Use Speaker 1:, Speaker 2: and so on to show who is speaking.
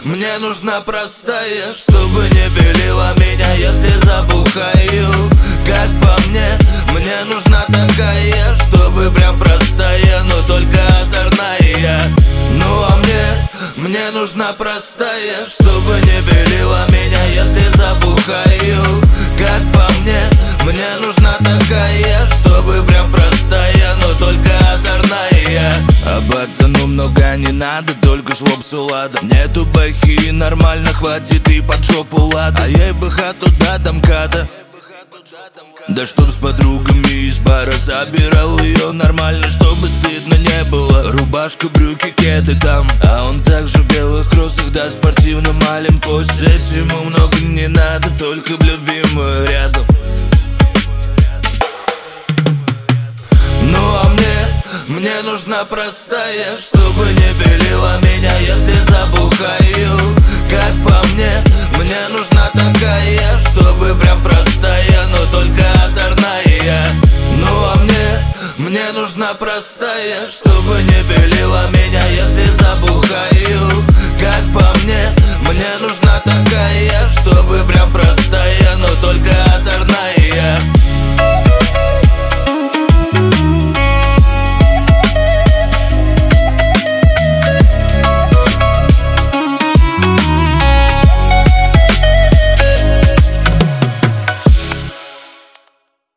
Speaker 1: мне нужна простая, чтобы не белила меня, если забухаю. Как по мне нужна такая, чтобы прям простая, но только озорная. Ну а мне нужна простая, чтобы не белила меня, если забухаю. Как по мне нужна такая, чтобы прям простая, но только озорная. А пацану много не надо, только шлопсу лада. Нету бахи, нормально хватит и под жопу лада. А ей бы хату до домката, да чтоб с подругами из бара забирал ее нормально, чтобы стыдно не было. Рубашка, брюки, кеды там, а он также в белых кроссах, да спортивном олимпосе. Ведь ему много не надо, только б любимую рядом. Ну а мне нужна простая, чтобы не белила меня, если забухаю. Как по мне нужна такая, чтобы прям простая, но только озорная. Ну а мне нужна простая, чтобы не белила меня, если забухаю. Как по мне нужна такая, чтобы прям простая, но только озорная.